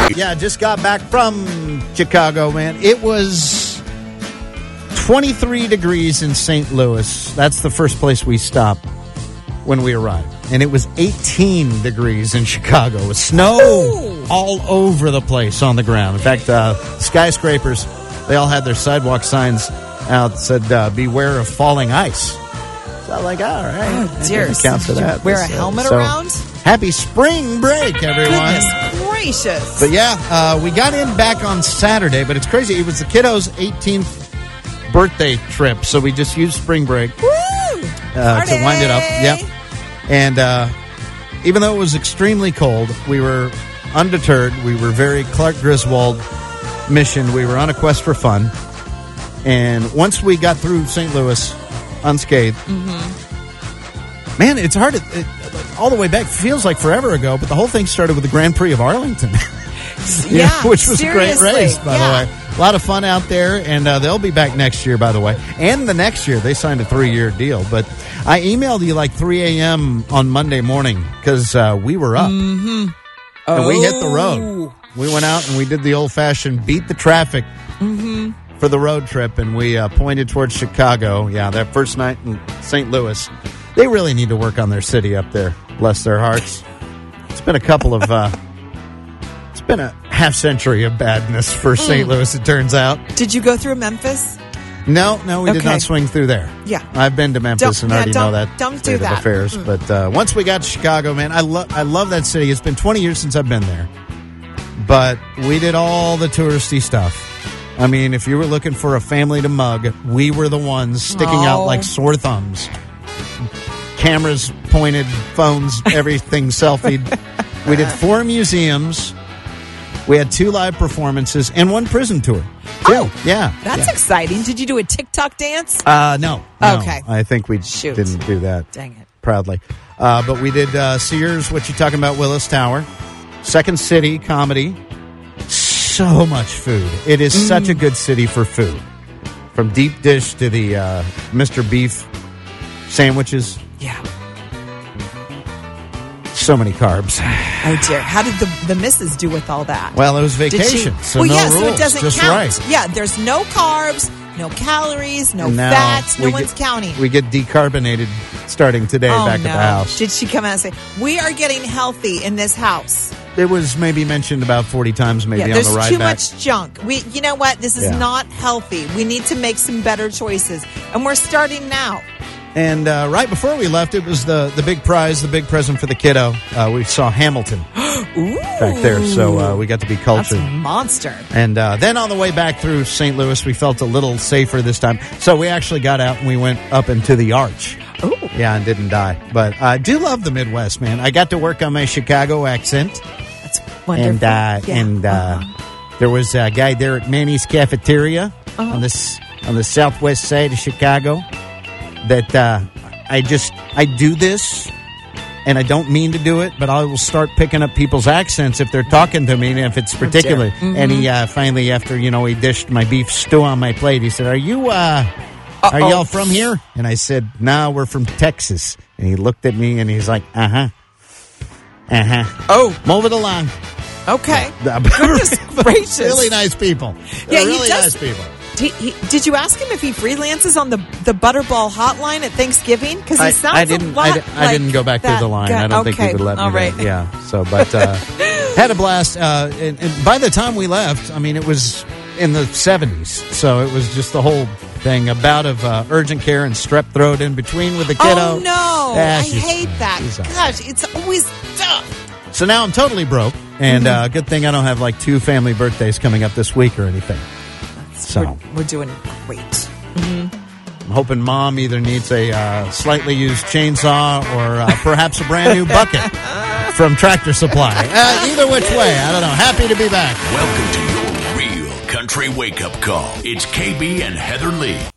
Yeah, just got back from Chicago, man. It was 23 degrees in St. Louis. That's the first place we stopped when we arrived. And it was 18 degrees in Chicago with snow all over the place on the ground. In fact, skyscrapers, they all had their sidewalk signs out that said, beware of falling ice. So I'm like, all right. Oh, dear. Counts for that. Wear a helmet around? Happy spring break, everyone. Goodness gracious. But yeah, we got in back on Saturday, but it's crazy. It was the kiddo's 18th birthday trip, so we just used spring break to wind it up. Yep. And even though it was extremely cold, we were undeterred. We were very Clark Griswold mission. We were on a quest for fun. And once we got through St. Louis unscathed, man, it's hard to... all the way back, feels like forever ago, but the whole thing started with the Grand Prix of Arlington. Which was a great race, by the way. A lot of fun out there, and they'll be back next year, by the way. And the next year, they signed a 3-year deal. But I emailed you like 3 a.m. on Monday morning because we were up. And we hit the road. We went out and we did the old-fashioned beat the traffic for the road trip, and we pointed towards Chicago. Yeah, that first night in St. Louis. They really need to work on their city up there. Bless their hearts. It's been a couple of... it's been a half-century of badness for St. Louis, it turns out. Did you go through Memphis? No, we did not swing through there. Yeah. I've been to Memphis and already know that don't state do that. of affairs. But once we got to Chicago, man, I love that city. It's been 20 years since I've been there. But we did all the touristy stuff. I mean, if you were looking for a family to mug, we were the ones sticking out like sore thumbs. Cameras pointed, phones, everything selfied. We did 4 museums. We had 2 live performances and 1 prison tour. Oh, yeah. That's exciting. Did you do a TikTok dance? No. Okay. I think we didn't do that. Dang it. Proudly. But we did Sears, what you talking about, Willis Tower. Second City comedy. So much food. It is such a good city for food. From deep dish to the Mr. Beef sandwiches. Yeah. So many carbs. Oh, dear. How did the missus do with all that? Well, it was vacation, so no rules. So it doesn't just count. Right. Yeah, there's no carbs, no calories, no fats. No one's counting. We get decarbonated starting today back at the house. Did she come out and say, we are getting healthy in this house? It was maybe mentioned about 40 times maybe on the ride back. There's too much junk. You know what? This is not healthy. We need to make some better choices. And we're starting now. And right before we left, it was the big prize, the big present for the kiddo. We saw Hamilton back there, so we got to be cultured. That's a monster. And then on the way back through St. Louis, we felt a little safer this time. So we actually got out and we went up into the Arch. Ooh. Yeah, and didn't die. But I do love the Midwest, man. I got to work on my Chicago accent. That's wonderful. And there was a guy there at Manny's Cafeteria on the southwest side of Chicago. That I do this, and I don't mean to do it, but I will start picking up people's accents if they're talking to me, and if it's particular. And he finally, after he dished my beef stew on my plate, he said, "Are y'all from here?" And I said, "No, we're from Texas." And he looked at me and he's like, "Uh-huh. Oh, move it along." Okay. Goodness gracious. Really nice people. Yeah, really nice people. Did you ask him if he freelances on the Butterball hotline at Thanksgiving? Because he sounds a lot I didn't go back through the line. I don't think he would let me. All right. Yeah. So, but had a blast. And by the time we left, I mean, it was in the 70s. So it was just the whole thing. A bout of urgent care and strep throat in between with the kiddo. Oh, no. I hate that. Gosh, it's always tough. So now I'm totally broke. And good thing I don't have like 2 family birthdays coming up this week or anything. So we're doing great. I'm hoping Mom either needs a slightly used chainsaw or perhaps a brand new bucket from Tractor Supply. Either which way, I don't know. Happy to be back. Welcome to your real country wake-up call. It's KB and Heather Lee.